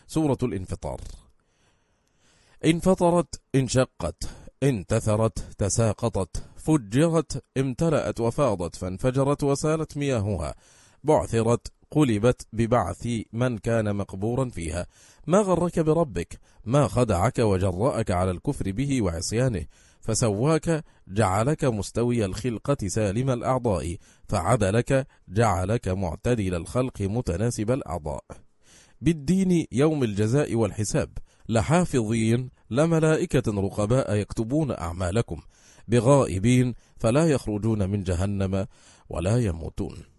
سورة الانفطار. انفطرت، انشقت، انتثرت، تساقطت، فجرت، امتلأت وفاضت فانفجرت وسالت مياهها، بعثرت، قلبت ببعث من كان مقبورا فيها. ما غرك بربك؟ ما خدعك وجرأك على الكفر به وعصيانه؟ فسواك، جعلك مستوي الخلقة سالم الأعضاء، فعدلك، جعلك معتدل الخلق متناسب الأعضاء. بالدين يوم الجزاء والحساب لحافظين، لملائكة رقباء يكتبون أعمالكم، بغائبين فلا يخرجون من جهنم ولا يموتون.